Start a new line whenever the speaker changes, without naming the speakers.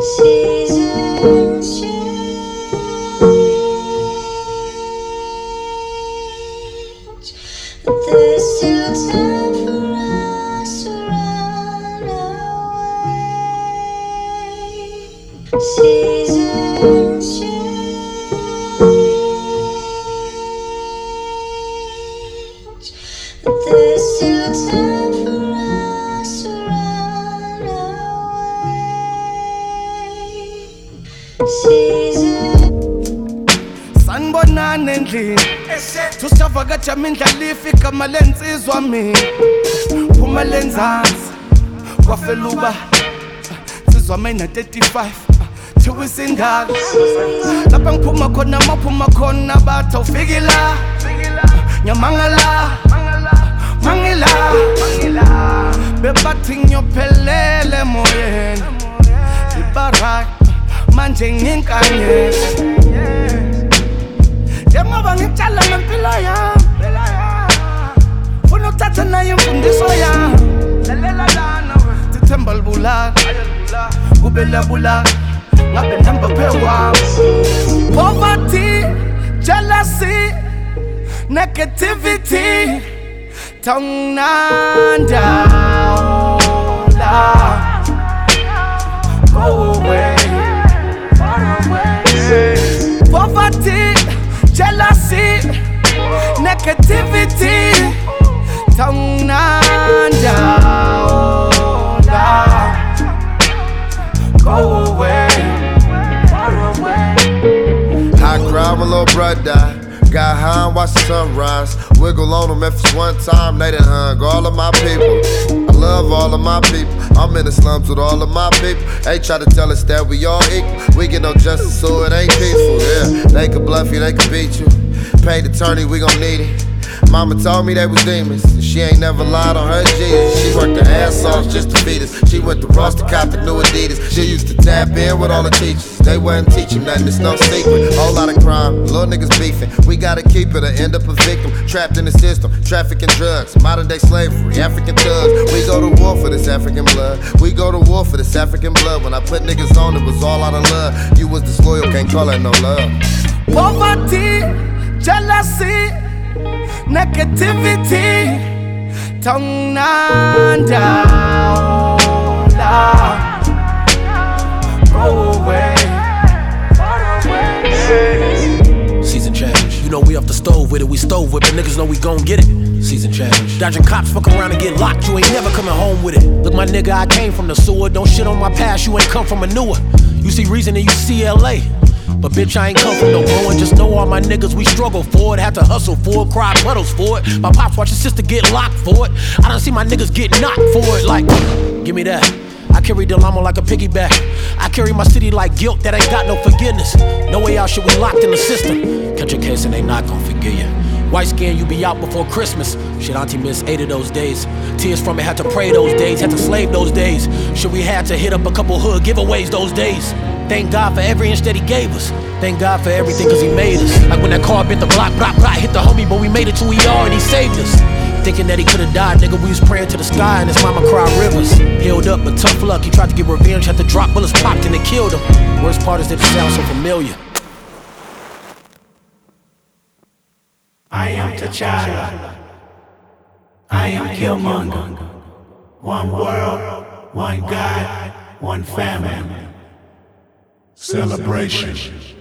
Seasons change, but there's still time for us to run away. Seasons change, but there's still time for us to run away.
Sanibonani endlini tusavakatsha mindlala ifika malensizwa mina phuma lenzansi kwafeluba sizwa mina 35 thiwa isindala lapha ngiphuma khona maphuma khona batha ufiki la nyamangala mangila bebathi ngiyophelele emoyeni ibarak manje nginkanyela Njengoba ngitshala ngempilo yami Funa ukuthatha nayo imfundiso yami Lalela lana Sithemba libulala Kube labulala Ngabe nihamba phewami Poverty, jealousy, negativity Tongnanda Go away Poverty jealousy, negativity, tongnanda, go away, far away.
I cried my little brother died. Got high and watched the sunrise. Wiggle on them if it's one time, they done hung all of my people. I love all of my people. I'm in the slums with all of my people. They try to tell us that we all equal. We get no justice, so it ain't peaceful. Yeah, they could bluff you, they could beat you. Paid attorney, we gon' need it. Mama told me they was demons. She ain't never lied on her Jesus. She worked her ass off just to feed us. She went to Ross to cop the new Adidas. She used to tap in with all the teachers. They wasn't teaching nothing, it's no secret. Whole lot of crime, little niggas beefing. We gotta keep it or end up a victim. Trapped in the system, trafficking drugs, modern day slavery, African thugs. We go to war for this African blood. We go to war for this African blood. When I put niggas on, it was all out of love. You was disloyal, can't call that no love.
Poverty, jealousy, negativity, tongnanda, go away, far away.
Season change. You know we off the stove with it, we stove with it. Niggas know we gon' get it. Season change. Dodging cops, fuck around and get locked. You ain't never coming home with it. Look, my nigga, I came from the sewer. Don't shit on my past, you ain't come from a newer. You see reason and you see LA. But bitch, I ain't come from no growing. Just know all my niggas, we struggle for it. Had to hustle for it, cry puddles for it. My pops watch his sister get locked for it. I done see my niggas get knocked for it. Like, give me that. I carry the llama like a piggyback. I carry my city like guilt that ain't got no forgiveness. No way out, shit, we locked in the system. Catch a case and they not gon' forgive you. White skin, you be out before Christmas. Shit, auntie missed 8 of those days. Tears from it, had to pray those days, had to slave those days. Shit, we had to hit up a couple hood giveaways those days. Thank God for every inch that he gave us. Thank God for everything cause he made us. Like when that car bit the block, hit the homie, but we made it to ER and he saved us. Thinking that he could've died, nigga, we was praying to the sky and his mama cried rivers. Healed up, but tough luck, he tried to get revenge, had to drop bullets popped and they killed him. Worst part is that it sounds so familiar.
I am T'Challa. I am Killmonger. One world, one God, one family. Celebration.